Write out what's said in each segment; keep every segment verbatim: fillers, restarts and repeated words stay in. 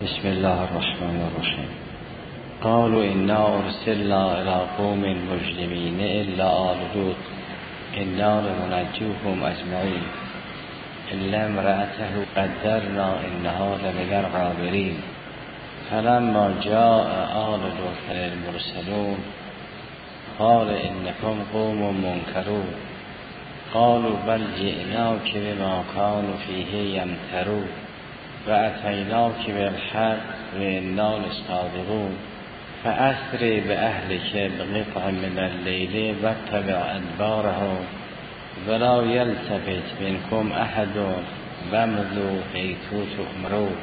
بسم الله الرحمن الرحیم. قالوا انا ارسلنا الى قوم مجرمین الا آل لوط انا لمنجوهم اجمعین الا امرأته قدرنا انها لمن الغابرین فلما جاء آل لوط المرسلون قال انکم قوم منکرون قالوا بل جئناک بما كانوا فیه یمترون و اتیناک بالحق و انا لصادقون فاسر باهلک بقطع من اللیل واتبع ادبارهم ولا یلتفت منکم احد وامضوا حیث تؤمرون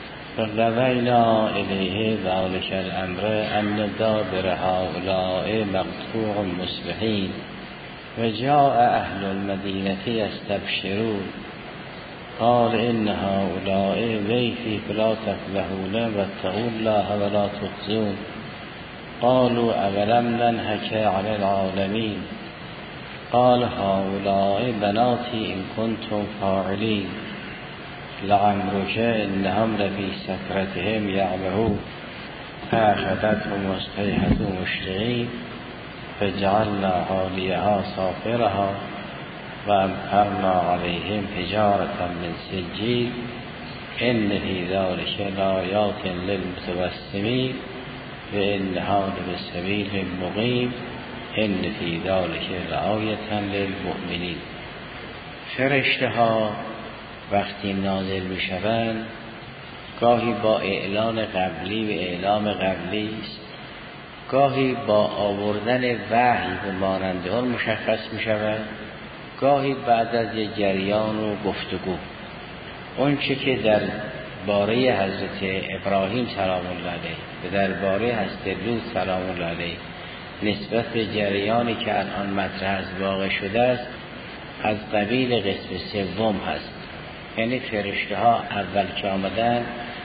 فقضینا الیه ذلک الامر ان دابر هؤلاء مقطوع مصبحین و جاء اهل المدینة یستبشرون قال ان هؤلاء ضيفي فلا تفضحون واتقوا الله ولا تخزون قالوا اولم ننهك عن العالمين قال هؤلاء بناتي ان كنتم فاعلين لعمرك انهم لفي سكرتهم يعمهون فاخذتهم الصيحة مشرقين فجعلنا عاليها سافلها وامطرنا عليهم حجارة من سجيل ان في ذلك لآيات للمتوسمين وانها لبسبيل مقيم ان في ذلك لآية للمؤمنين. فرشته ها وقتی نازل میشوند گاهی با اعلان قبلی و اعلام قبلی است، گاهی با آوردن وحی به ماننده ها مشخص میشوند، گاهی بعد از یک جریان و گفتگو. اون چه که در باره حضرت ابراهیم سلام الله علیه و در باره حضرت لوط سلام الله علیه نسبت به جریانی که الان مطرح از واقع شده است از قبیل قسم سوم هست. یعنی فرشته ها اول که آمدن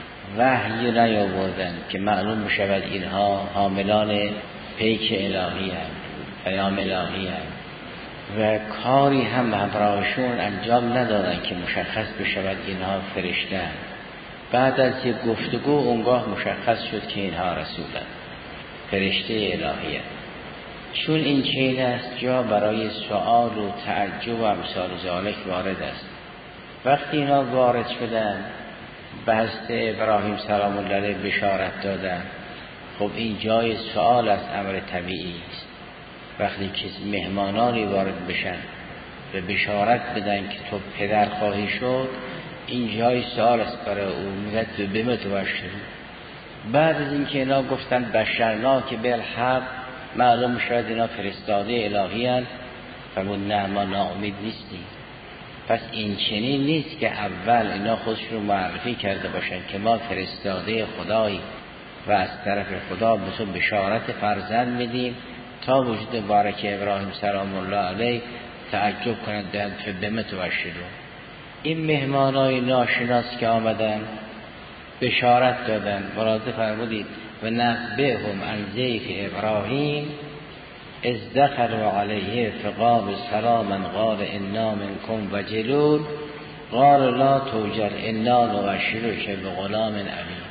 وحی نیاوردن که معلوم میشود اینها حاملان پیک الهی هستند، پیام الهی هستند و کاری هم همراهشون انجام ندادن که مشخص بشود اینها فرشته هستند. بعد از یک گفتگو اونگاه مشخص شد که اینها رسولند، فرشته الهی هستند. چون این چین است جا برای سؤال و تعجب و امثال ذالک وارد است. وقتی اینا وارد شدن به حضرت ابراهیم سلام الله علیه بشارت دادن، خب این جای سؤال از امر طبیعی است. وقتی که مهمانانی وارد بشن و بشارت بدن که تو پدر خواهی شد، این جای سؤال است برای او. میگه تو بمتوشد. بعد از اینکه اینا گفتن بشرنا که بالحق، معلوم شد اینا فرستاده الهی هستند و نه ما ناامید نیستیم. پس این چنین نیست که اول اینا خودشون رو معرفی کرده باشن که ما فرستاده خدایی و از طرف خدا به تو بشارت فرزند میدیم تا وجود بارک ابراهیم سلام الله علیه تعجب کنند در بمتوشدون. این مهمانای ناشناس که آمدن بشارت دادن، مراده فرمودید و نبئهم عن ضیف ابراهیم اذ دخلوا علیه فقالوا سلاما قال انا منکم وجلون قال لا توجل انا نبشرک بغلام علیم.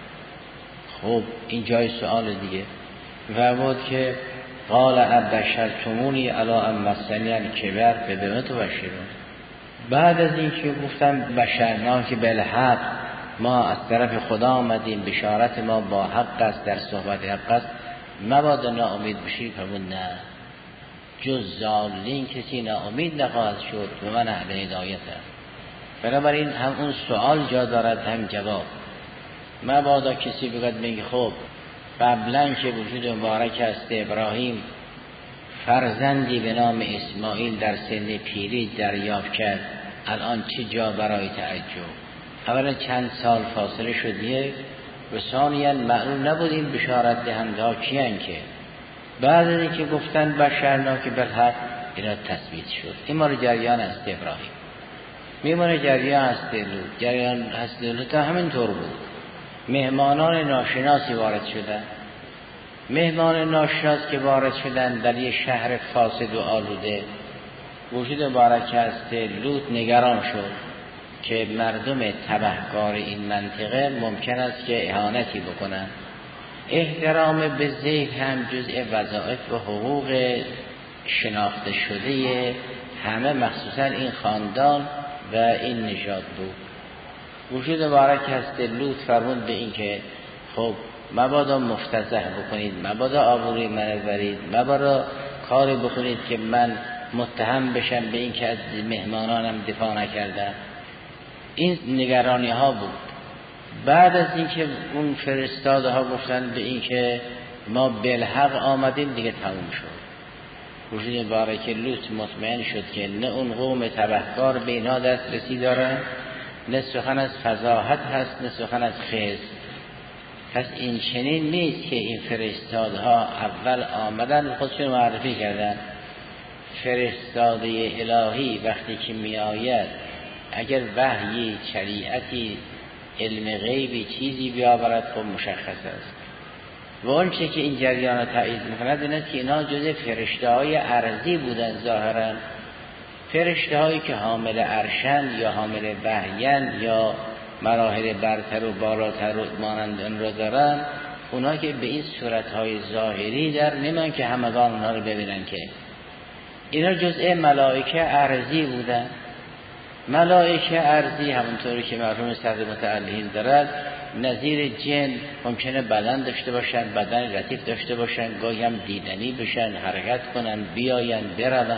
خب این جای سؤال دیگه. فرمود که قال ابشرتمونی علی ان مسنی الکبر فبمتبشرون. بعد از این که گفتم بشرنا که بالحق، ما از طرف خدا آمدیم، بشارت ما با حق است، در صحبت حق است، مبادا ناامید بشید. فرمود نه، جز ضالین کسی ناامید نخواهد شد و من اهل هدایتم. بنابراین هم اون سوال جا دارد هم جواب. مبادا کسی بگد میگه خب قبلا که وجود مبارک است ابراهیم فرزندی به نام اسماعیل در سن پیری دریافت کرد، الان چه جا برای تعجب؟ اولا چند سال فاصله شدیه و ثانیاً معلوم نبود این بشارت دهنده کیان که بعد از اینکه گفتن بشرنا که بالحق اینا تثبیت شد. این مال جریان است ابراهیم، میمونه جریان است لوط. جریان است لوط همینطور بود. مهمانان ناشناسی وارد شدن. مهمان ناشناس که وارد شدن در یه شهر فاسد و آلوده، وجود مبارک است لوط نگران شد. که مردم تبهکار این منطقه ممکن است که اهانتی بکنن. احترام به زید هم جزء وظایف و حقوق شناخته شده همه مخصوصا این خاندان و این نژاد بود. وجود مبارک هست لوط فرمود به این که خب مبادا مفتضح بکنید، مبادا آبروی من برید، مبادا کاری بکنید که من متهم بشم به این که از مهمانانم دفاع نکردم. این نگرانی ها بود. بعد از اینکه اون فرستاده ها گفتن به این که ما بالحق آمدیم دیگه تموم شد. وجود مبارک لوط مطمئن شد که نه اون قوم تبهکار به اینا دسترسی دارن، نه سخن از فضاحت هست، نه سخن از خزی. پس این چنین نیست که این فرستادها اول آمدن خودشون معرفی کردن. فرستاده الهی وقتی که می آید اگر وحیی، شریعتی، علم غیبی چیزی بیاورد خب مشخص است. و اون چه که این جریان را تایید میکند این است که اینا جز فرشته های ارضی بودن. ظاهرا فرشته هایی که حامل عرشن یا حامل وحیین یا مراحل برتر و بالاتر و مانند آن را دارن، اونا که به این صورتهای ظاهری در نمیان که همگان اونا رو ببینن، که اینا جزء ملائکه ارضی بودن. ملائکه ارضی همونطوری که مرحوم صدر متعلین دارد نظیر جن ممکنه بدن داشته باشن، بدن لطیف داشته باشن، گاهی هم دیدنی بشن، حرکت کنن، بیاین، برون.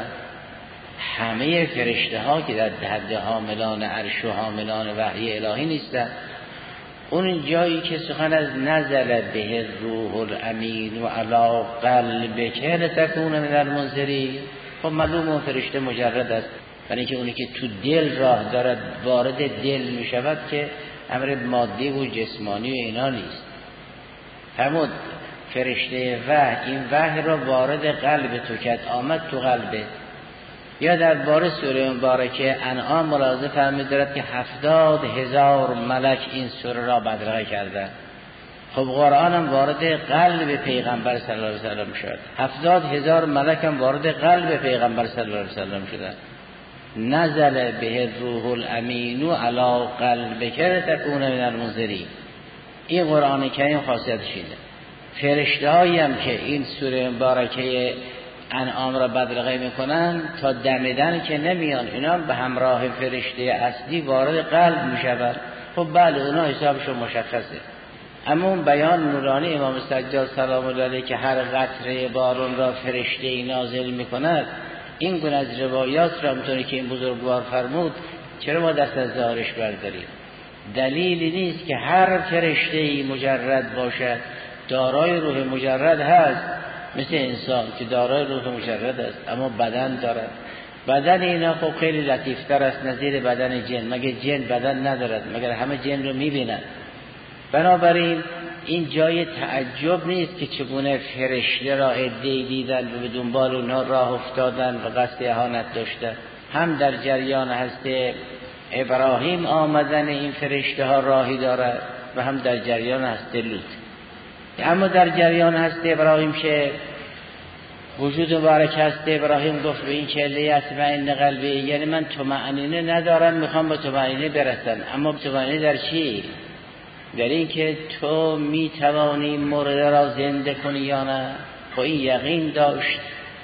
همه فرشته ها که در حد حاملان عرش و حاملان وحی الهی نیستن. اون جایی که سخن از نزل به روح الامین و علی قلبک لتکون من المنذرین، خب معلوم اون فرشته مجرد است، برای اینکه اونی که تو دل راه دارد وارد دل می شود که امر مادی و جسمانی و اینا نیست. همون فرشته وحی این وحی را وارد قلب تو کرد، آمد تو قلبه. یا در باره سوره مبارکه انعام ملاحظه فرمود دارد که هفتاد هزار ملک این سوره را بدرقه کردند. خب قرآن هم وارد قلب پیغمبر صلی الله علیه وسلم شد. هفتاد هزار ملک هم وارد قلب پیغمبر صلی الله علیه وسلم شدند. نزل به روح الامین علی قلبک لتکون من المنذرین. این قرآن کریم خاصیتش اینه. فرشته‌هایی هم که این سوره مبارکه انعام را بدرقه میکنن تا دمیدن که نمیان، اینا به همراه فرشته اصلی وارد قلب میشود. خب بله اونا حسابشون مشخصه. اما اون بیان نورانی امام سجاد سلام الله علیه که هر قطره بارون را فرشته نازل میکند، این گونه از روایات را همونطوری که این بزرگوار فرمود چرا ما دست از ظاهرش برداریم؟ دلیلی نیست که هر فرشته‌ای مجرد باشد، دارای روح مجرد هست، مثل انسان که دارای روح مجرد است اما بدن دارد. بدن اینا خب خیلی لطیفتر است نظیر بدن جن. مگه جن بدن ندارد؟ مگر همه جن رو میبینن؟ بنابراین این جای تعجب نیست که چگونه فرشته را عده‌ای دیدن و به دنبال اونها راه افتادن و قصد اهانت داشتن. هم در جریان هست ابراهیم آمدن این فرشته ها راهی دارد و هم در جریان هست لوط. اما در جریان هست ابراهیم که وجود مبارک هست ابراهیم گفت به این که لیطمئن قلبی، یعنی من طمأنینه ندارم، میخوام به طمأنینه برسم. اما طمأنینه در چی؟ در این که تو میتوانی مرده را زنده کنی یا نه. خب این یقین داشت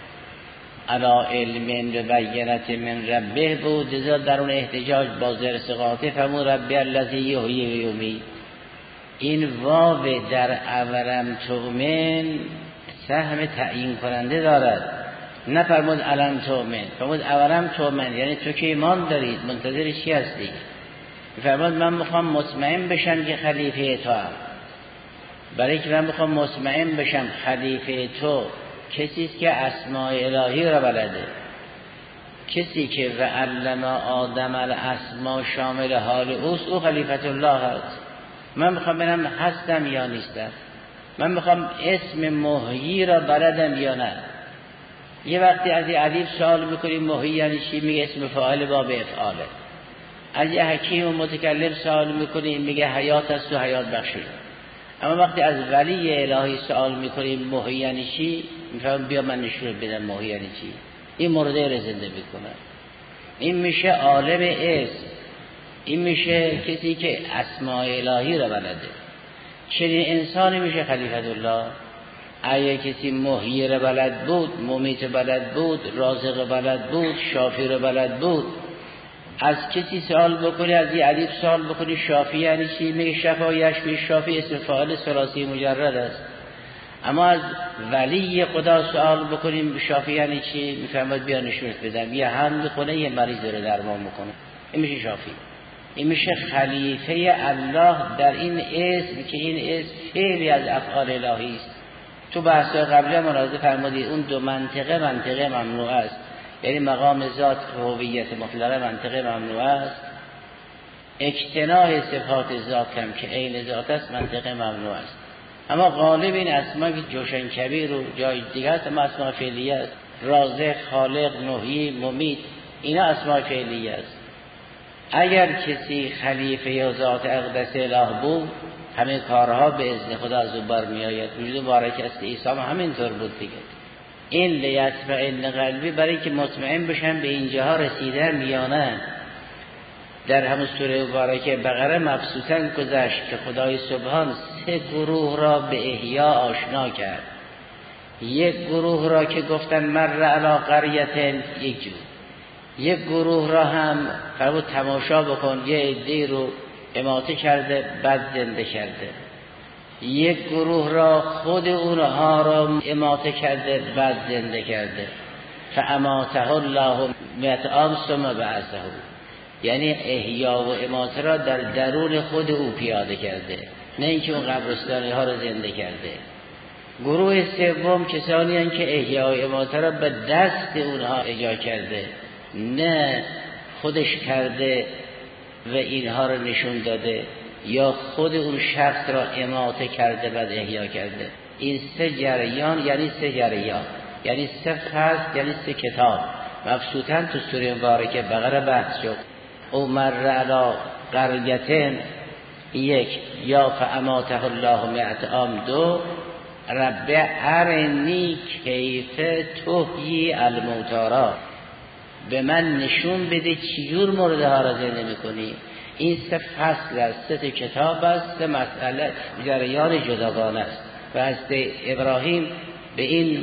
علا علم و بینت من ربه بود، لذا در اون احتجاج با زر ثقاته فرمود ربی الذی یحیی و یمیت. این واو در اولم تؤمن سهم تعیین کننده دارد. نه فرمود الم تؤمن، فرمود اولم تؤمن، یعنی تو که ایمان دارید منتظر چی هستی؟ فرمود من میخوام مطمئن بشم که خلیفه تو هم. برای که من میخوام مطمئن بشم خلیفه تو کسی است که اسماء الهی را بلده، کسی که و علم آدم الاسماء شامل حال اوست، او خلیفت الله هست. من میخوام ببینم هستم یا نیستم. من میخوام اسم محیی را بلدم یا نه. یه وقتی از یه ادیب سوال میکنیم محیی یعنی چی، میگه اسم فاعل باب افعاله. از یه حکیم و متکلم سوال میکنیم میگه حیات است و حیات بخشی. اما وقتی از ولی الهی سوال میکنیم محیی یعنی چی، میفهمم بیا من نشون بدم محیی یعنی چی. این مرده را زنده میکنه. این میشه عالم اسم. این میشه کسی که اسماء الهی را بلده. چنین انسانی میشه خلیفت الله. اگه کسی محیی را بلد بود، ممیت بلد بود، رازق بلد بود، شافی را بلد بود، از کسی سوال بکنی، از یه ادیب سوال بکنی شافی یعنی چی، میگه شفا یشفی. شافی اسم فاعل ثلاثی مجرد است. اما از ولی خدا سوال بکنیم شافی یعنی چی، میفهمد بیا نشونت بدم، یه هم بخونه یه مریض رو درمان میکنه، این میشه شافی. این میشه خلیفه الله در این اسم که این اسم فعلی از افعال الهی است. تو بحث قبلی ملاحظه فرمودید اون دو منطقه منطقه ممنوع است، یعنی مقام ذات هویت مطلقه منطقه ممنوع است، اجتناح صفات ذات هم که عین ذات است منطقه ممنوع است. اما غالب این اسما که جوشن کبیر و جای دیگه است، اما اسما فعلیه است. رازق، خالق، محیی، ممیت، اینا اسما فعلیه است. اگر کسی خلیفه یا ذات اقدس اله بود، همه کارها به اذن خدا از او برمی آید. وجود مبارک است عیسی هم همینطور بود دیگه. این لیطمئن قلبی برای که مطمئن بشن به اینجاها رسیدن یا نه. در همون سوره مبارکه بقره مبسوطاً گذشت که خدای سبحان سه گروه را به احیا آشنا کرد. یک گروه را که گفتن مر علی قریة، یک جور. یک گروه را هم فرمود تماشا بکن، یه عده رو اماته کرده بعد زنده کرده. یک گروه را خود اونها را اماته کرده بعد زنده کرده. فاماته الله مئة عام ثم بعثه، یعنی احیا و اماته را در درون خود او پیاده کرده، نه اینکه اون قبرستانی ها را زنده کرده. گروه سوم کسانی هستند که احیا و اماته را به دست اونها اجرا کرده، نه خودش کرده و اینها را نشون داده، یا خود اون شخص را اماته کرده بعد احیا کرده. این سه جریان یعنی سه جریان، یعنی سه فصل، یعنی سه کتاب مبسوطاً تو سوره مبارکه بقره بحث شد. او مر علی قریة یک، یا فاماته الله مئة عام دو، رب ارنی کیف تحیی الموتی، به من نشون بده چجور مرده ها را زنده میکنی. این سه فصل است، سه کتاب است، سه مسئله جریان جداگانه است. و از ابراهیم به این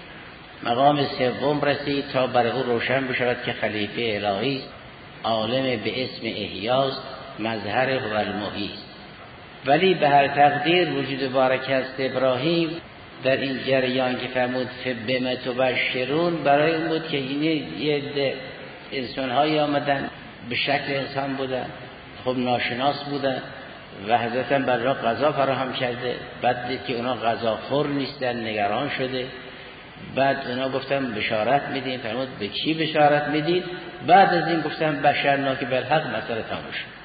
مقام سوم رسید تا برای او روشن بشود که خلیفه الهی است، عالم به اسم احیاست، مظهر هو المحیی است. ولی به هر تقدیر وجود بارک است ابراهیم در این جریان که فرمود فبما تبشرون، برای این بود که این یه انسان هایی آمدن به شکل انسان بودن، خب ناشناس بودن و حضرت بر را غذا فراهم کرده. بعد دید که اونا غذا خور نیستن، نگران شده. بعد اونا گفتن بشارت میدیم. فرمود به چی بشارت میدید؟ بعد از این گفتن بشرناک بالحق، مسئله تموم شد.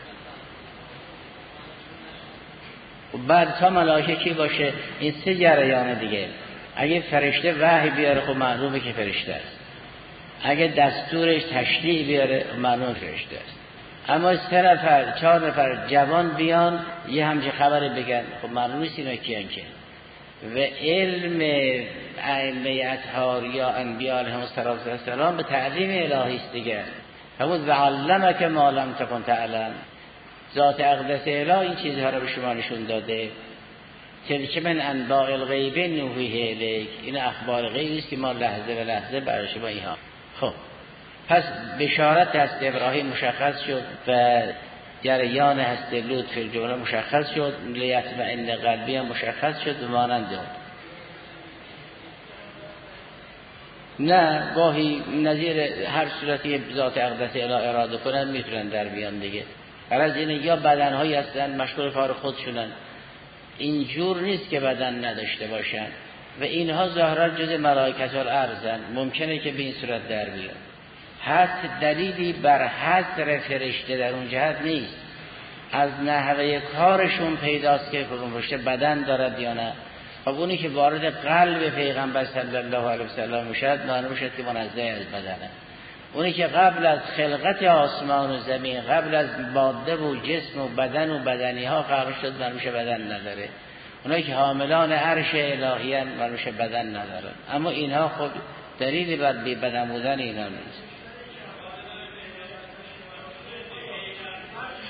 بعد تا ملائکه کی باشه؟ این سه جریان دیگه. اگه فرشته وحی بیاره خب معلومه که فرشته است، اگه دستورش تشریع بیاره معلومه فرشته است. اما سه نفر چهار نفر جوان بیان یه همچه خبر بگن، خب معلوم نیست اینا کیان که. و علم ائمه اطهار یا انبیاء علیهم السلام به تعلیم الهی است دیگه. همون و علمک ما لم تکن تعلم، ذات اقدس اله این چیزها رو به شما نشون داده. تلک من انباء الغیب نوحیه الیک، این اخبار غیبی است که ما لحظه و لحظه برای شما اینها. خب پس بشارت هست ابراهیم مشخص شد و جریان هست لوط فی الجمله مشخص شد، لیطمئن قلبی هم مشخص شد و مانند اون. نه گاهی نظیر هر صورتی ذات اقدس اله اراده کنن میتونن در بیان دیگه. غرض اینه یا بدنهایی هستن مشغول کار خودشونن، اینجور نیست که بدن نداشته باشن و اینها ظاهرا جز ملائکه الارضن، ممکنه که به این صورت در بیان. حد دلیلی بر حضر فرشته در اون جهت نیست، از نحوه کارشون پیداست که فرشته بدن دارد یا نه. خب اونی که وارد قلب پیغمبر صلی الله علیه و سلم میشد معلوم میشد که منزه از بدنه. اونی که قبل از خلقت آسمان و زمین، قبل از ماده و جسم و بدن و بدنی ها قرار شد معلوم میشه بدن نداره. اونایی که حاملان عرش الهی ان معلوم میشه بدن ندارن. اما اینها خب دلیلی بر بی بدن بودن اینا نیست.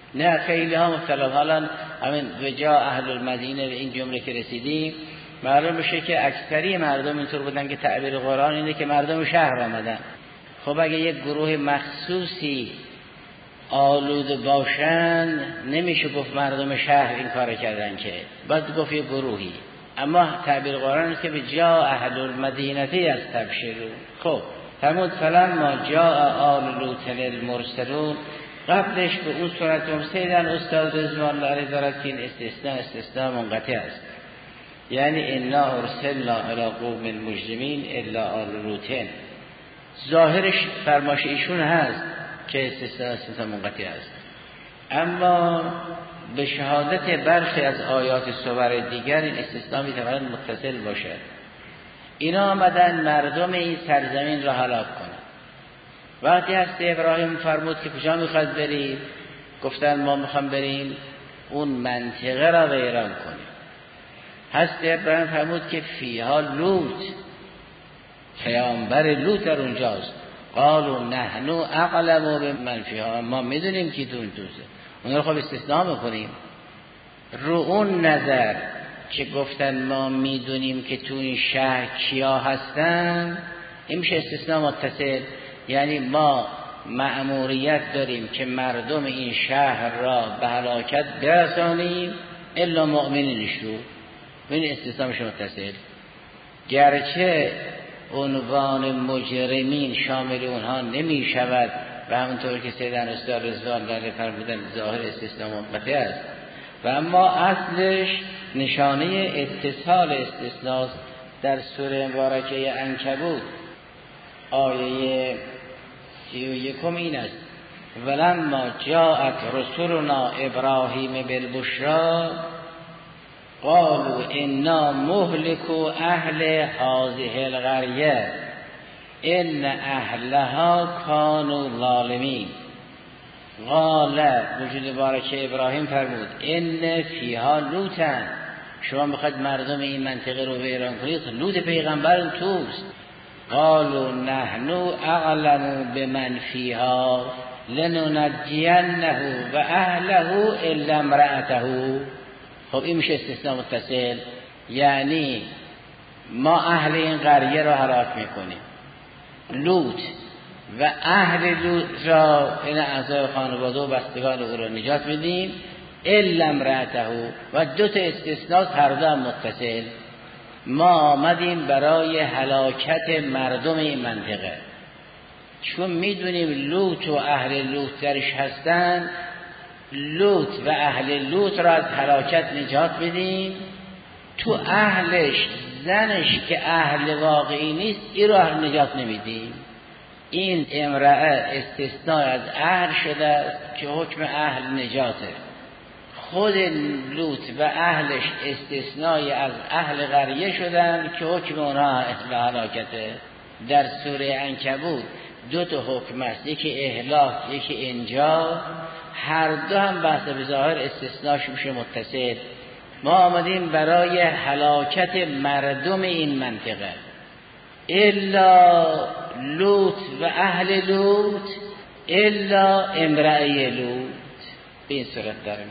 نه خیلی ها مختلف. حالا همین به جا اهل المدینه به این جمله که رسیدیم معلوم میشه که اکثری مردم اینطور بودن که تعبیر قرآن اینه که مردم شهر آمدن. خب اگه یک گروه مخصوصی آلوده باشن نمیشه گفت مردم شهر این کار کردن، که باید گفت یک گروهی. اما تعبیر قرآن است که به جا اهل المدینه از تبشرون. خب فرمود فلما جاء آل لوط المرسلون، قبلش به اون صورت مفسدن استاد رضوان الله علیه دارد که این استثناء استثناء منقطع است، یعنی انا ارسلنا الی قوم مجرمین الا آل لوط. ظاهرش فرمایش ایشون هست که استثناء استثناء منقطع است، اما به شهادت برخی از آیات صور دیگر این استثناء میتواند متصل باشد. اینا آمدن مردم این سرزمین را هلاک کنند. وقتی هست ابراهیم فرمود که کجا میخواد برید؟ گفتن ما میخوام بریم اون منطقه را ویران کنیم. هست ابراهیم فرمود که فیها لوط، پیامبر لوط در اونجاست. قالوا نحن اعلم بمن فیها، ما میدونیم کی تو اون توسه. اون رو خب استثناء میکنیم. رو اون نظر که گفتن ما میدونیم که تو این شهر کیا هستن، این میشه استثناء متصل. یعنی ما مأموریت داریم که مردم این شهر را به هلاکت برسانیم الا مؤمنینش رو. این استثناء میشه متصل، گرچه عنوان مجرمین شامل اونها نمی شود و همونطور که سیدن استاد رضوان الله فرمودن ظاهر استثناء منقطع است، و اما اصلش نشانه اتصال استثناء در سوره مبارکه عنکبوت آیه سی و یکم این است: ولما جاءت رسولنا ابراهیم بالبشرا قالوا انا مهلكو اهل هذه القريه ان اهلها كانوا ظالمین. قال وجود بارکه ابراهیم فرمود ان فیها لوطا، شما میخواید مردم این منطقه رو ویران کنید، لوط پیغمبر توست. قالوا نحن اعلم بمن فیها لننجینه و اهله الا امرأته. خب این میشه استثناء متصل، یعنی ما اهل این قریه را هلاک میکنیم، لوط و اهل لوط را، این اعضای خانواده و بستگان او را نجات میدیم الا امرأته. و دو تا استثناء هر دو هم متصل. ما آمدیم برای هلاکت مردم این منطقه، چون میدونیم لوط و اهل لوط درش هستن، لوط و اهل لوط را از هلاکت نجات بدیم. تو اهلش زنش که اهل واقعی نیست این را نجات نمیدیم. این امرأه استثناء از اهل شده است که حکم اهل نجاته. خود لوط و اهلش استثنای از اهل قریه شدن که حکم اونها اهل هلاکته. در سوره عنکبوت دو تا حکم است، یکی اهلاک یکی انجا، هر دو هم بحث به ظاهر استثناش میشه متصل. ما آمدیم برای هلاکت مردم این منطقه الا لوط و اهل لوط الا امرأه لوط. به این صورت داریم.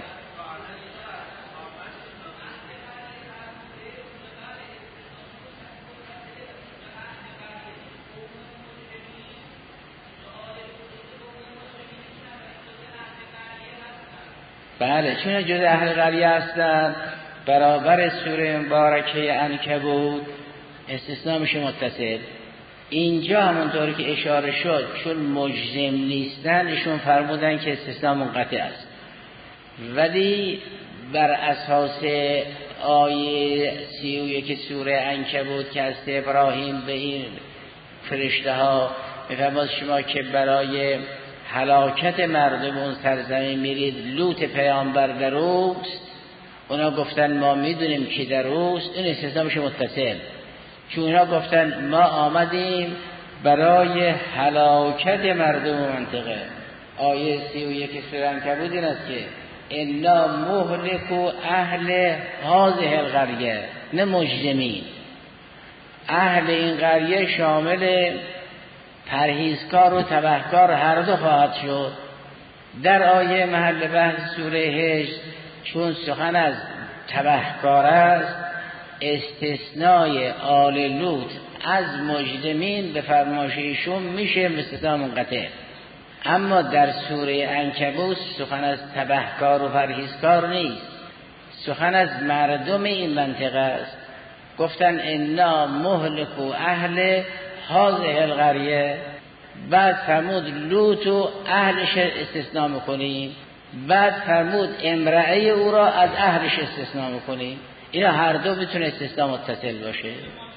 بله، چون جز اهل قریه هستن برابر سوره مبارکه عنکبوت استثناء میشه متصل. اینجا همونطوری که اشاره شد چون مجزم نیستن ایشون فرمودن که استثناء منقطع است، ولی بر اساس آیه سی و یک سوره عنکبوت که از ابراهیم به این فرشته ها میفرماد شما که برای هلاکت مردم اون سرزمین میرید، لوط پیامبر در اوست، اونا گفتن ما میدونیم کی در اوست، این استثناء میشه متصل. چون اونا گفتن ما آمدیم برای هلاکت مردم منطقه. آیه سی و یک سوره عنکبوت این است که انا مهلکو اهل هذه القریه، نه مجرمین. اهل این قریه شامل پرهیزکار و تبهکار هر دو خواهد شد. در آیه محل بحث سوره هجر چون سخن از تبهکار است، استثنای آل لوط از مجرمین به فرمایش ایشون میشه استثناء منقطع. اما در سوره عنکبوت سخن از تبهکار و پرهیزکار نیست، سخن از مردم این منطقه است. گفتن انا مهلکو اهل هذه القریه، بعد فرمود لوط و اهلش استثناء میکنیم، بعد فرمود امرأه او را از اهلش استثناء میکنیم. اینا هر دو بتونه استثناء متصل باشه.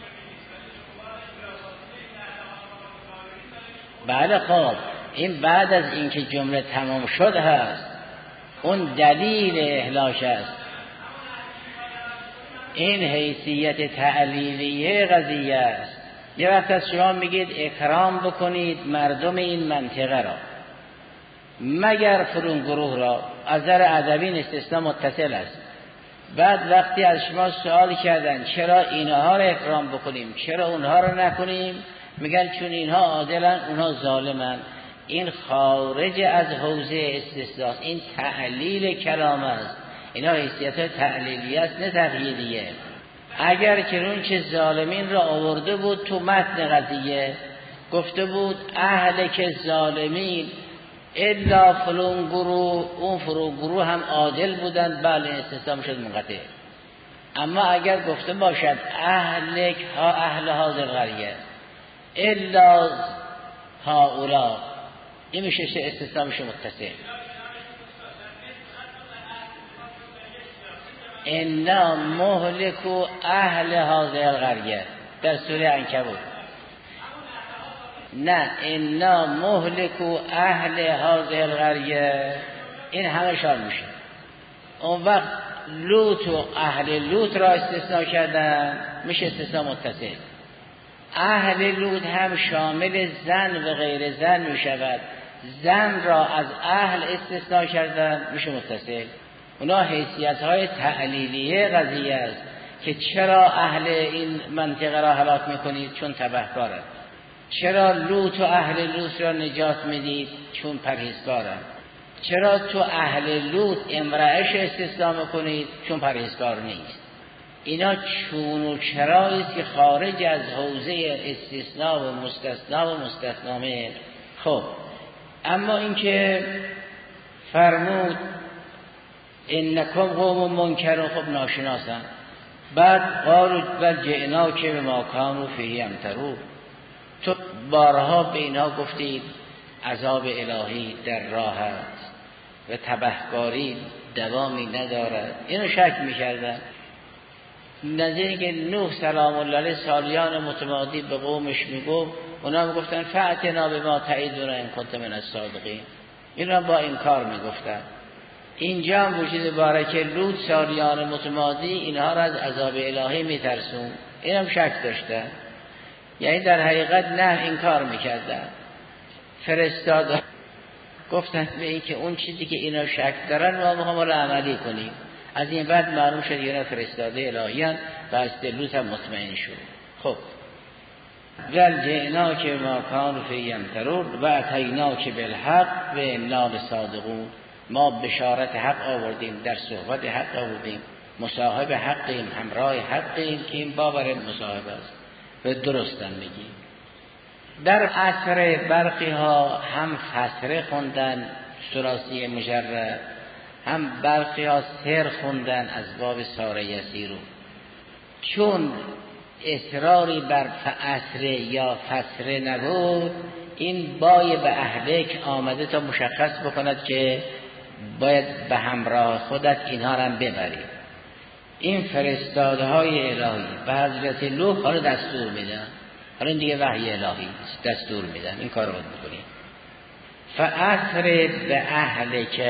بله خب این بعد از اینکه جمله تمام شد هست، اون دلیل اهلاک است. این حیثیت تعلیلیه قضیه است. یه وقت از شما میگید اکرام بکنید مردم این منطقه را، مگر فرون گروه را، از نظر ادبی استثناء متصل است. بعد وقتی از شما سوال کردن چرا اینها را اکرام بکنیم چرا اونها را نکنیم، میگن چون اینها عادلن اونها ظالمن. این خارج از حوزه استثناء، این تعلیل کلام است. اینا حیثیت تعلیلی است نه تقییدیه. اگر که اون چه ظالمین را آورده بود تو متن قضیه، گفته بود اهل که ظالمین الا فلون گروه، اون فرو گروه هم عادل بودن، بله استثناء شد منقطع. اما اگر گفته باشد اهلک ها اهل حاضر قریه الا هؤلاء، این میشه استثناء میشه متصل. انا مهلکو اهل هذه القریه در سوره عنکبوت. نه انا مهلکو اهل هذه القریه، این همه شامل میشه. اون وقت لوط و اهل لوط را استثناء کردن میشه استثناء متصل. اهل لوط هم شامل زن و غیر زن میشود، زن را از اهل استثناء کردن میشه متصل. اونا حیثیت های تعلیلیه قضیه است که چرا اهل این منطقه را هلاک میکنید چون تبهکارند، چرا لوط و اهل لوط را نجات میدید چون پرهیزکارند، چرا تو اهل لوط امرأهش استثناء میکنید چون پرهیزکار نیست. اینا چون و چرایی است که خارج از حوزه استثناء و مستثنا و مستثنامه. خب اما اینکه فرمود انکم قوم منکرون، خب ناشناسن. بعد قالوا بل جئناک بما کانوا فیه یمترون، تو بارها به اینا گفتید عذاب الهی در راه است و تبهکاری دوامی ندارد. اینو شک میکردن. نظیر که نوح سلام الله علیه سالیان متمادی به قومش میگفت، اونا میگفتن فأتنا بما تعیدنا ان کنت من الصادقین. اینا با انکار میگفتن. اینجا هم وجود بارکه لوط سالیان متمادی اینها را از عذاب الهی میترسون، این هم شک داشتن. یعنی در حقیقت نه انکار میکردن. فرستاده گفتن به این که اون چیزی که اینا شک دارن ما میخوام رو عملی کنیم. از این بعد معلوم شد اینا فرستاده الهیان و از لوط هم مطمئن شد. خب ول جئناک ما کانوا فیه یمترون و اتیناک بالحق و انا لصادقون، ما بشارت حق آوردیم، در صحبت حق آوردیم، مصاحب حقیم، همراه حقیم که این باور مصاحب است و درستم میگیم. در عصر برخی ها هم فسره خوندن ثلاثی مجرد، هم برخی ها سر خوندن از باب ساره یسیرو. چون اصراری بر فسره یا فسره نبود، این بای به اهلک آمده تا مشخص بکند که باید به همراه خودت اینها را هم ببرید. این فرستاده های الهی به حضرت لوط حالا دستور میدن، حالا این دیگه وحی الهی دستور میدن این کار رو باید بکنید. فأسر به اهلک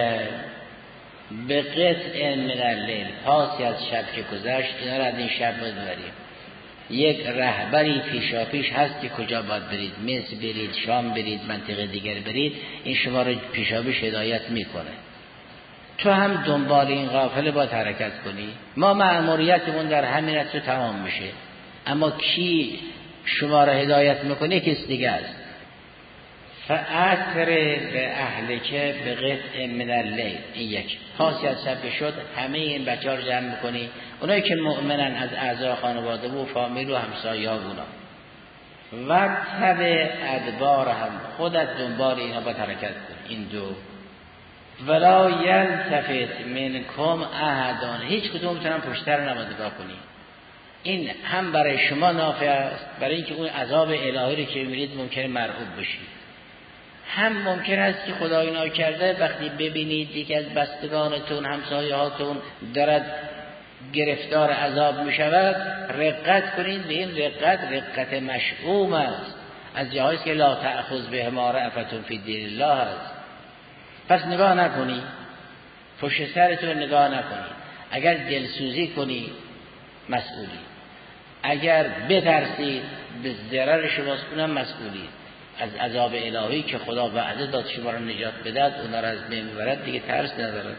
به قطع من اللیل، پاسی از شب که گذشت اینا را از این شب باید ببرید. یک رهبری پیشا پیش هست که کجا باید برید، مصر برید، شام برید، منطقه دیگر برید، این شما رو پیشا پیش هدایت میکنه. تو هم دنبال این قافله باید حرکت کنی. ما مأموریتمون در همین رسو تمام میشه، اما کی شما را هدایت میکنه کس دیگه است. فأسر به اهلک به قطع من اللیل. این یک خاصیت شب شد همه این بچه ها رو جمع بکنی، اونایی که مؤمنن از اعضای خانواده و فامیل و همسایه ها اونا، و تبع ادبار هم خودت دنبال اینا با حرکت کن. این دو ولا یلتفت منکم احدان، هیچ کدوم میتونن پشتر نمادگاه کنی. این هم برای شما نافع است، برای اینکه اون عذاب الهی رو که میبینید ممکنه مرعوب بشید، هم ممکن است که خدا اینا کرده وقتی ببینید یکی از بستگانتون همسایه هاتون دارد گرفتار عذاب می شود رقت کنید. به این رقت رقت مشؤوم است، از جاهایی که لا تأخذ به ما رأفتون فی دین الله است. پس نگاه نکنید، پشت سرتون نگاه نکنید. اگر دلسوزی کنید مسئولی، اگر بترسید به ضرر شماست اونم مسئولی. از عذاب الهی که خدا وعده داد شما را نجات بدهد اونا را از بین میبرد، دیگه ترس ندارد.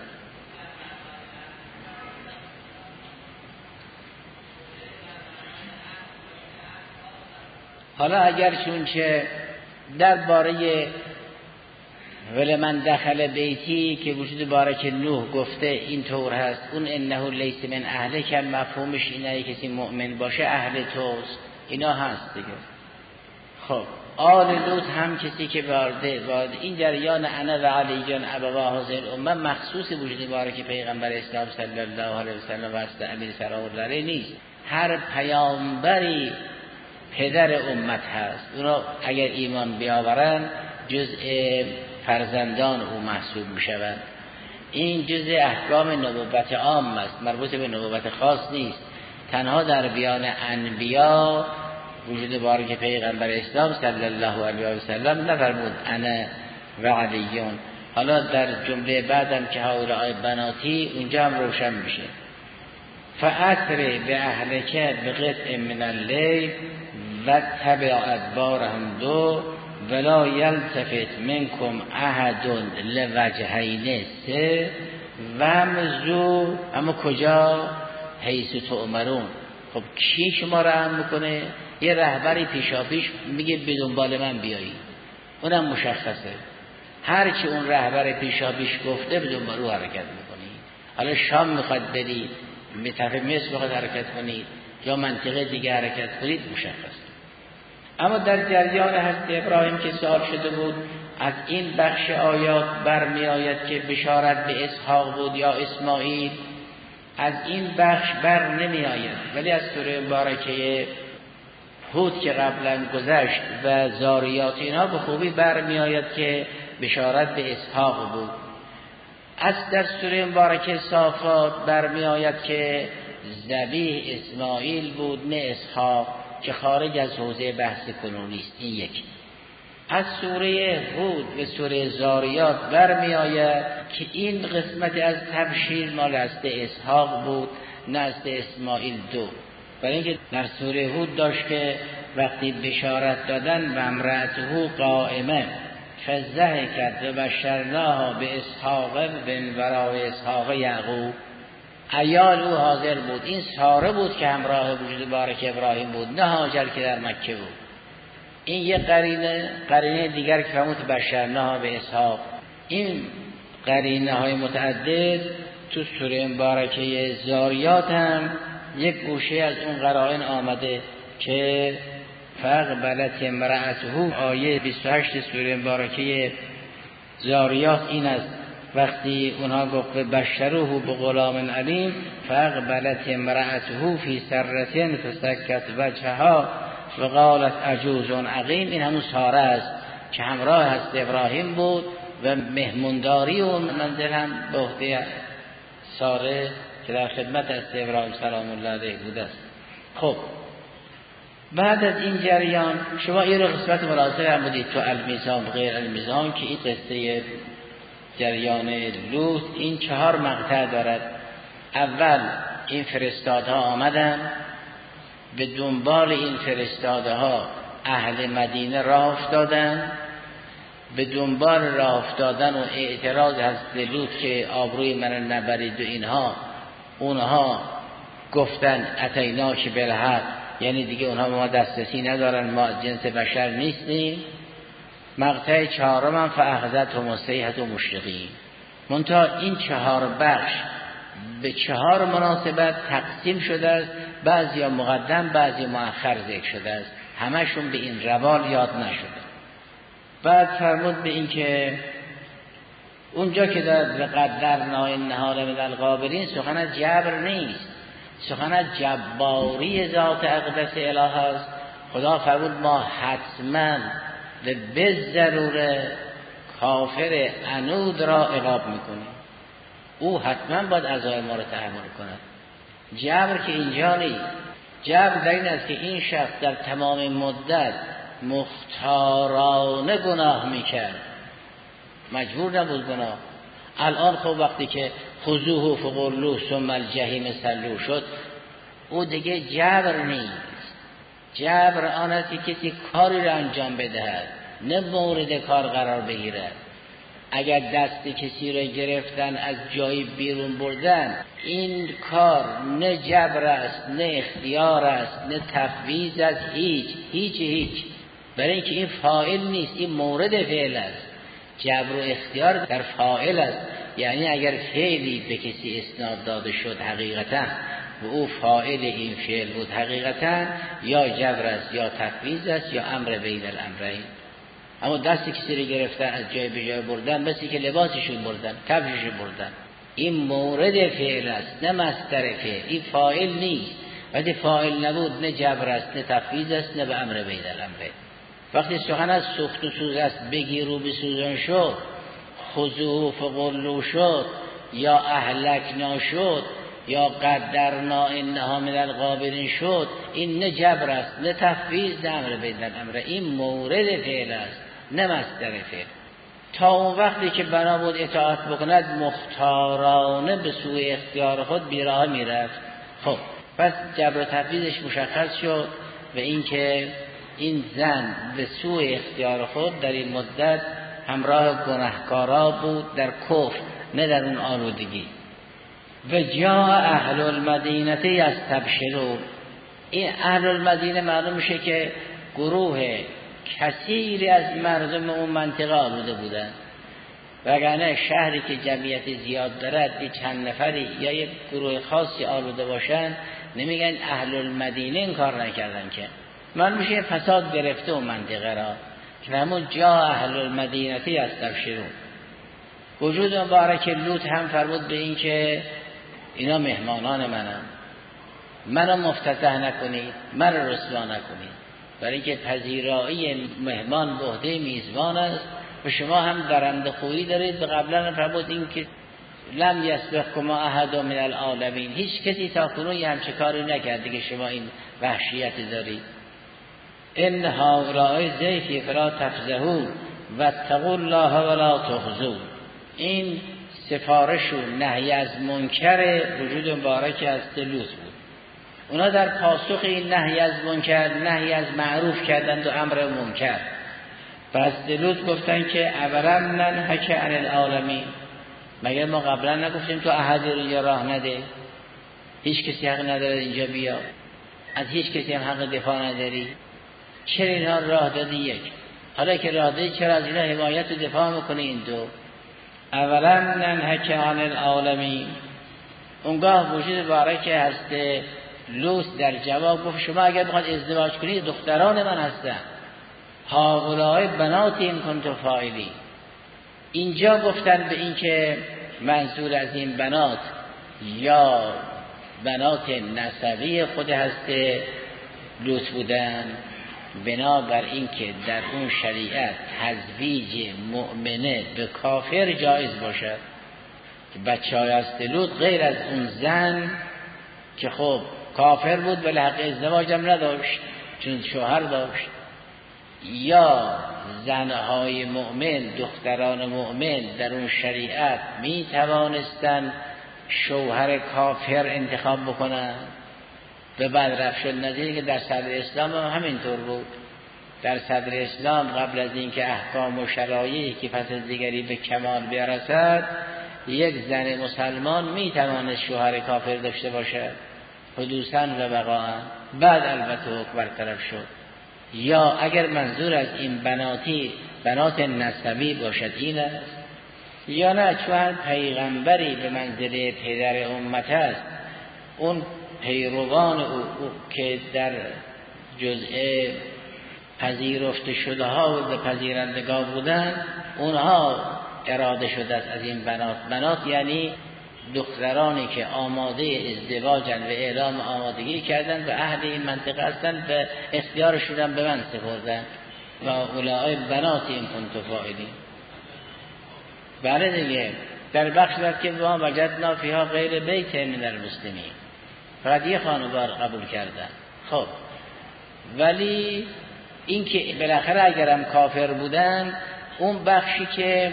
حالا اگر چون که درباره ولمن دخل بیتی که وجود بارک نوح گفته این طور هست، اون انه لیس من اهله که مفهومش اینه کسی مؤمن باشه اهل توست، اینا هست دیگه. خب آل لوط هم کسی که وارده وارد این جریان انا و علی جان ابوا هذه الامه مخصوص وجود بارک پیغمبر اسلام صلی الله علیه و سلم و است امیر سراورداره نیست. هر پیامبری پدر امت هست، اونا اگر ایمان بیاورن جزء فرزندان او محسوب می شوند. این جزء احکام نبوت عام است، مربوط به نبوت خاص نیست. تنها در بیان انبیا وجود بارک پیغمبر اسلام صلی الله علیه و سلم نفرمود انا و علیون. حالا در جمله بعدم که هؤلاء بناتی اونجا هم روشن میشه. فأسر به اهلک به قطع من اللیل و تبع ادبارهم دو ولا یلتفت منکم احد لوجهین سه و مزو. اما کجا؟ حیث تؤمرون. خب کی شما را هم میکنه؟ یه رهبری پیشاپیش میگه به دنبال من بیایی، اونم مشخصه. هرچی اون رهبر پیشاپیش گفته به دنبال او حرکت میکنی. حالا شام میخواد برید، متفق مصر میخواد حرکت کنید یا منطقه دیگه حرکت کنید مشخص. اما در جریان حضرت ابراهیم که سوال شده بود از این بخش آیات برمی آید که بشارت به اسحاق بود یا اسماعیل، از این بخش بر نمی آید، ولی از سوره مبارکه هود که قبلا گذشت و زاریات اینها به خوبی برمی آید که بشارت به اسحاق بود. از در سوره مبارکه صافات برمی آید که ذبیح اسماعیل بود نه اسحاق، که خارج از حوزه بحث کنونی است. این یک. از سوره هود به سوره زاریات برمی آید که این قسمت از تبشیر مال است اسحاق بود نه است اسماعیل دو. برای اینکه در سوره هود داشت که وقتی بشارت دادن و امرأته قائمه فضحکت و بشرناها به اسحاق بن ورای اسحاق یعقوب، عیال او حاضر بود. این ساره بود که همراه وجود بارک ابراهیم بود نه هاجر که در مکه بود. این یک قرینه. قرینه دیگر که فرمود بشرناها به اسحاق. این قرینه های متعدد تو سوره مبارکه زاریات هم یک گوشه از اون قرائن آمده که فاقبلت امرأته. آیه بیست و هشت سوره مبارکه زاریات این است وقتی اونها گفت بشروه به غلام علیم فاقبلت امرأته فی سرة فسکت وجهها و قالت عجوز عقیم. این همون ساره است که همراه هست ابراهیم بود و مهمونداری و منزل هم به عهده ساره که در خدمت است ابراهیم سلام الله علیه بود است. خب بعد از این جریان شما یه رو قسمت ملاحظه هم بودید تو المیزان غیر المیزان که این قصه جریان لوط این چهار مقطع دارد. اول این فرستادها آمدن، به دنبال این فرستادها اهل مدینه راه افتادن، به دنبال راه افتادن و اعتراض حضرت لوط که آبروی من نبرید و اینها، اونها گفتن اتیناک بالحق، یعنی دیگه اونها ما دسترسی ندارن، ما جنس بشر نیستیم. مقطع چهارم فاخذتهم الصیحة مشرقین. منتها این چهار بخش به چهار مناسبت تقسیم شده است، بعضی مقدم بعضی مؤخر ذکر شده است، همشون به این روال یاد نشده. بعد فرمود به این که اونجا که در قدرنا النهار من الغابرین سخن از جبر نیست، سخن از جباری ذات اقدس اله است. خدا فرمود ما حتما به ضروره کافر عنود را عقاب میکنیم، او حتما باید عذاب ما را تحمل کند. جبر که اینجا نیست، جبر در این است که این شخص در تمام مدت مختارانه گناه میکرد، مجبور نبود گناه. الان خب وقتی که خذوه فغلوه ثم الجحیم صلوه شد، او دیگه جبر نیست. جبر آن است که کسی کاری را انجام بدهد نه مورد کار قرار بگیرد. اگر دست کسی را گرفتن از جایی بیرون بردن، این کار نه جبر است نه اختیار است نه تفویض است، هیچ هیچ هیچ برای اینکه این فاعل نیست، این مورد فعل است. جبر و اختیار در فاعل است، یعنی اگر فعلی به کسی اسناد داده شد حقیقتا و او فاعل این فعل بود حقیقتا، یا جبر است یا تفویض است یا امر بین الامرین. اما دست کسی رو گرفتن از جای به جای بردن، مثل که لباسشون بردن، کفششون بردن، این مورد فعل است نه مصدر فعل، این فاعل نیست. وقتی فاعل نبود نه جبر است نه تفویض است نه به امر بین الامرین. وقتی سخن از سوخت و سوز است، بگیر و بسوزان شد، خذوه فغلوه شد، یا اهلکنا شد، یا قدرنا انها من الغابرین شد، این نه جبر است نه تفویض نه امر بین الامر، این مورد فعل است نه مصدر فعل. تا اون وقتی که بنا بود اطاعت بکند، مختارانه به سوی اختیار خود بیراه میرفت. خب پس جبر و تفویضش مشخص شد و این که این زن به سوی اختیار خود در این مدت همراه گناهکارا بود در کفر، نه در اون آلودگی. و جا اهل المدینه یستبشرون. این اهل المدینه معلوم میشه که گروه کثیری از مردم اون منطقه آلوده بودن، وگرنه شهری که جمعیت زیاد دارد یه چند نفری یا یک گروه خاصی آلوده باشن نمیگن اهل المدینه این کار نکردن، که معلوم میشه فساد گرفته اون منطقه را، که همون جا اهل المدینه یستبشرون. وجود مبارک لوط هم فرمود به این که اینا مهمانان منم، منو مفتتح نکنید، منو رسوا نکنید، برای اینکه پذیرایی مهمان به عهده میزبان است و شما هم درنده خویی دارید. به قبلا فرمود این که لم یسبقکما احد من العالمین، هیچ کسی تا کنون یه همچه کاری نکرده که شما این وحشیت دارید. ان هؤلاء ضیفی فلا تفضحون واتقوا الله ولا تخزون. این سفارش و نهی از منکر وجود مبارک از لوط بود. اونا در پاسخ این نهی از منکر نهی از معروف کردند و امر منکر. پس لوط گفتن که اولم ننهک عن العالمین، مگر ما قبلا نگفتیم تو احدی رو اینجا راه نده، هیچ کسی حق نداره اینجا بیا، از هیچ کسی هم حق دفاع نداری، چرا اینها راه دادی؟ یک، حالا که راه دادی چرا از اینها حمایت و دفاع میکنی؟ این دو. اولم ننهک عن العالمین. اونگاه وجود مبارک هست لوط در جواب گفت شما اگر بخواد ازدواج کنید دختران من هستن، هؤلاء بناتی ان کنتم فاعلین. اینجا گفتن به این که منظور از این بنات یا بنات نسبی خود هست لوط بودن، بنابر این که در اون شریعت تزویج مؤمنه به کافر جایز باشد. بچه های از لوط غیر از اون زن که خب کافر بود ولی حق ازدواج هم نداشت چون شوهر داشت، یا زنهای مؤمن دختران مؤمن در اون شریعت می توانستن شوهر کافر انتخاب بکنن. به بعد رفت شد نظیری که در صدر اسلام هم همینطور بود. در صدر اسلام قبل از اینکه احکام و شرایعی که پس از دیگری به کمال برسد، یک زن مسلمان می تواند شوهر کافر داشته باشد حدوثاً و بقاءً. بعد البته حکم برطرف شد. یا اگر منظور از این بناتی بنات نسبی باشد این است، یا نه چون پیغمبری به منزله پدر امت است، اون پیروان او, او که در جزء پذیرفته شده ها و پذیرندگان بودن، اونها اراده شده است از این بنات. بنات یعنی دخترانی که آماده ازدواجن و اعلام آمادگی کردن و اهل این منطقه هستن و اختیارشون به من سپردن و اولئک بنات این کنت فاعلین. بله دیگه در بخش داد که ما وجدنا فیها غیر بیت من المسلمین، فقط یه خانوار قبول کردن. خب ولی این که بالاخره اگرم کافر بودن، اون بخشی که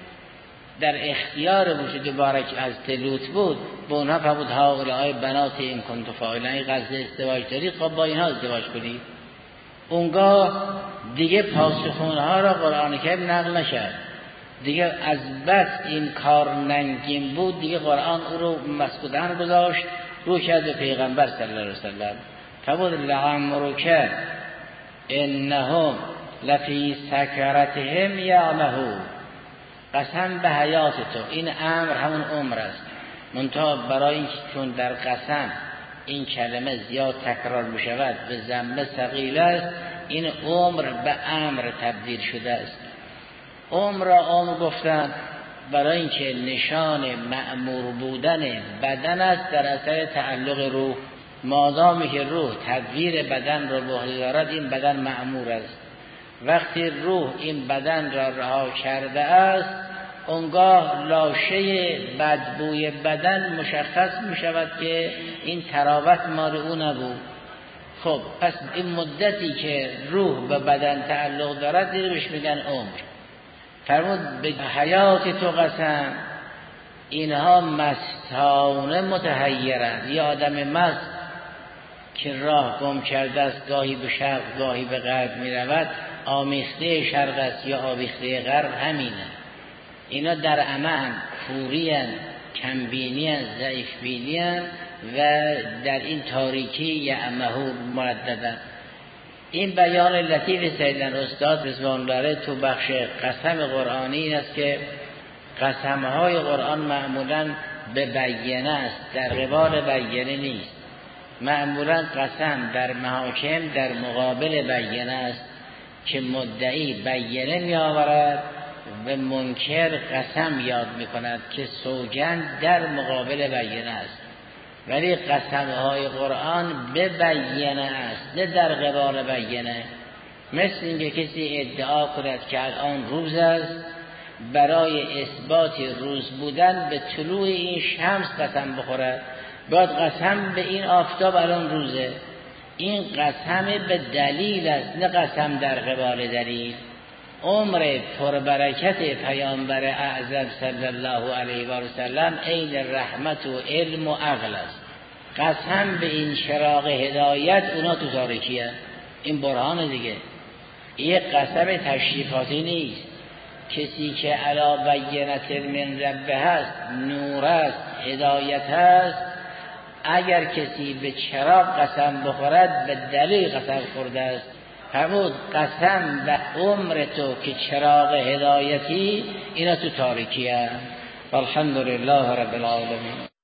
در اختیار وجود بارک از لوط بود، به اونها فرمود ها اولئک بنات این کنت فاعلین، این قصد ازدواج دارید خب با اینها ازدواج کنید. اونگاه دیگه پاسخونها را قرآن کریم نقل نشد، دیگه از بس این کار ننگین بود، دیگه قرآن او رو مسکوتن گذاشت، رو کرد به پیغمبر صلی الله علیه وسلم. فرمود لعمرک انهم لفی سکرتهم یعمهون، قسم به حیات تو. این امر همون عمر است، منتها برای اینکه چون در قسم این کلمه زیاد تکرار بشود به ذمه ثقیل است، این عمر به امر تبدیل شده است. عمر را عمر گفتن برای اینکه نشان مأمور بودن بدن است در اثر تعلق روح. مادامی که روح تدبیر بدن را به عهده دارد، این بدن مأمور است. وقتی روح این بدن را رها کرده است، اونگاه لاشه بدبوی بدن مشخص می شود که این تراوت مال او نبود. خب پس این مدتی که روح به بدن تعلق دارد دیگه بهش میگن عمر. فرمود به حیات تو قسم، اینها مستانه متحیرند. یه آدم مست که راه گم کرده است، گاهی به شرق گاهی به غرب می رود، آمیخته شرق است یا آمیخته غرب، همینه. اینا در عمل کوری هستند، کمبینی هستند، ضعیف بینی هستند و در این تاریکی یعمهون مرددن. این بیان لطیف سیدن استاد رضوان الله تو بخش قسم قرآنی این است که قسمهای قرآن معمولا به بیانه است، در قبال بیانه نیست. معمولا قسم در محاکم در مقابل بیانه است که مدعی بیانه می آورد و منکر قسم یاد می کند که سوگند در مقابل بیانه است. ولی قسمهای قرآن به بیانه است نه در قبال بیانه. مثل اینکه کسی ادعا کند که الان روز است، برای اثبات روز بودن به طلوع این شمس قسم بخورد، باید قسم به این آفتاب الان روزه. این قسم به دلیل است نه قسم در قبال دلیل. عمر پربرکت پیامبر اعظم صلی الله علیه و سلم عین رحمت و علم و عقل است. قسم به این چراغ هدایت، اونا تو تاریکی هست. این برهان دیگه، یک قسم تشریفاتی نیست. کسی که علا بینت من ربه هست، نور است، هدایت هست، اگر کسی به چراغ قسم بخورد به دلیل قسم خورده است. فرمود قسم به عمر تو که چراغ هدایتی، اینا تو تاریکی هست. والحمدلله رب العالمین.